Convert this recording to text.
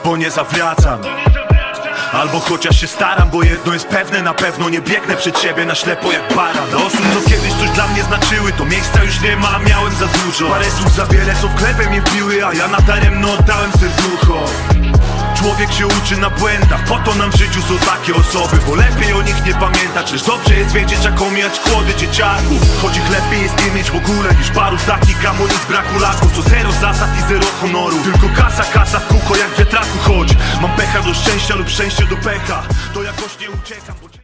bo nie zawracam. Albo chociaż się staram, bo jedno jest pewne, na pewno nie biegnę przed siebie na ślepo jak baran. Do osób, co kiedyś coś dla mnie znaczyły, to miejsca już nie ma, miałem za dużo. Parę słów za wiele, co w chlebie mnie wbiły, a ja nadaremno oddałem serducho. Człowiek się uczy na błędach, po to nam w życiu są takie osoby, bo lepiej o nich nie pamiętać. Lecz dobrze jest wiedzieć, jak omijać kłody dzieciaków. Choć ich lepiej jest nie mieć w ogóle niż paru takich amunic z braku laków. Co zero zasad i zero honoru, tylko kasa w kółko jak w wiatraku. Choć mam pecha do szczęścia lub szczęście do pecha, to jakoś nie uciekam.